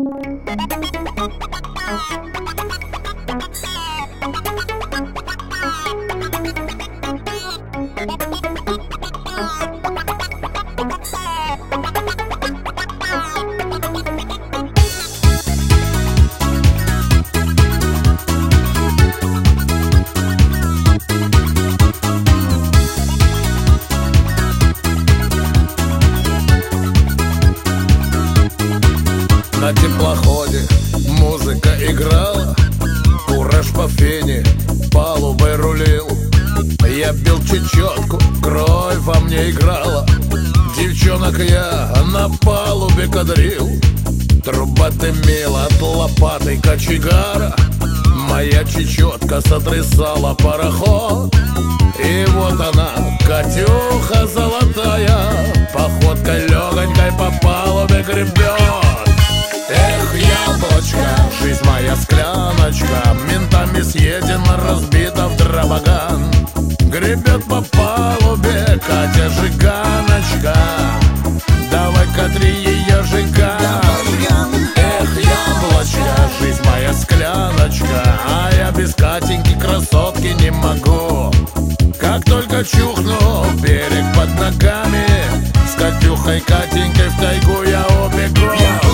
На теплоходе музыка играла, кураж по фене палубой рулил. Я бил чечетку, кровь во мне играла, девчонок я на палубе кадрил. Труба дымила от лопаты кочегара, моя чечетка сотрясала пароход. И вот она, Катюха золотая, походкой легонькой по палубе гребет. Эх, яблочко, жизнь моя скляночка, ментами съедена, разбита в дробоган. Гребет по палубе Катя Жиганочка, давай катри ее, Жиган. Эх, яблочко, жизнь моя скляночка, а я без Катеньки красотки не могу. Как только чухну, берег под ногами, с Катюхой Катенькой в тайгу я убегу.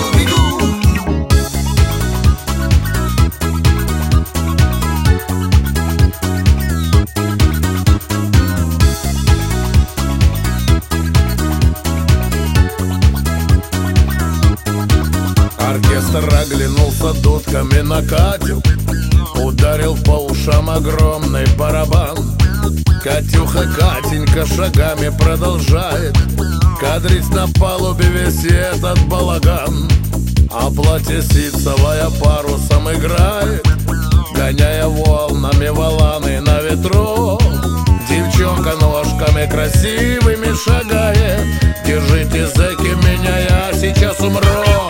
Оркестр оглянулся дудками на Катю, ударил по ушам огромный барабан. Катюха Катенька шагами продолжает кадрить на палубе весь этот балаган. А платье ситцевое парусом играет, гоняя волнами валаны на ветру. Девчонка ножками красивыми шагает, держите, зэки, меня, я сейчас умру.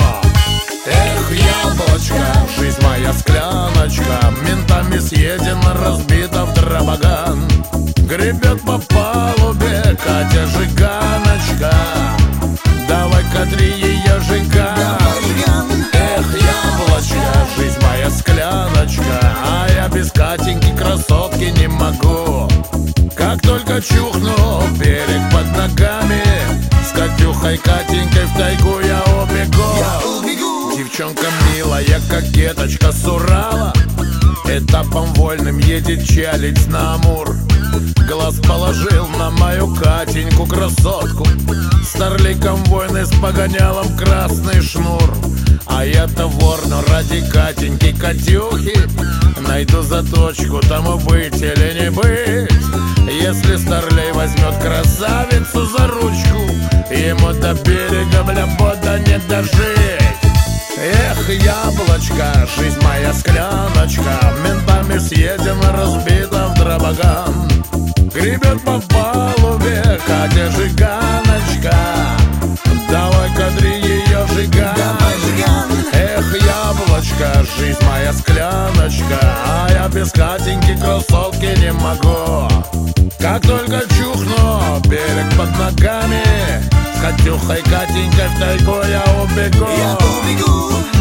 Эх, яблочко, жизнь моя скляночка, ментами съедена, разбита в дробоган. Гребет по палубе Катя Жиганочка, давай катри ее, Жиган. Эх, яблочко, жизнь моя скляночка, а я без Катеньки красотки не могу. Как только чухну, берег под ногами, с Катюхой Катенькой в тайгу я убегу. Девчонка милая, кокеточка с Урала, этапом вольным едет чалить на Амур. Глаз положил на мою Катеньку красотку, с орликом войны, с погонялом красный шнур. А я-то вор, но ради Катеньки Катюхи найду заточку, тому быть или не быть. Если старлей возьмет красавицу за ручку, ему до берега, бля, бода не дожить. Эх, яблочко, жизнь моя скляночка, ментами съедена, разбита в дробоган. Гребет по палубе Катя Жиганочка, давай кадри ее, Жиган. Эх, яблочко, жизнь моя скляночка, а я без Катеньки красотки не могу. Как только чухну, берег под ногами, с Катюхой Катенькой в тайгу я убегу.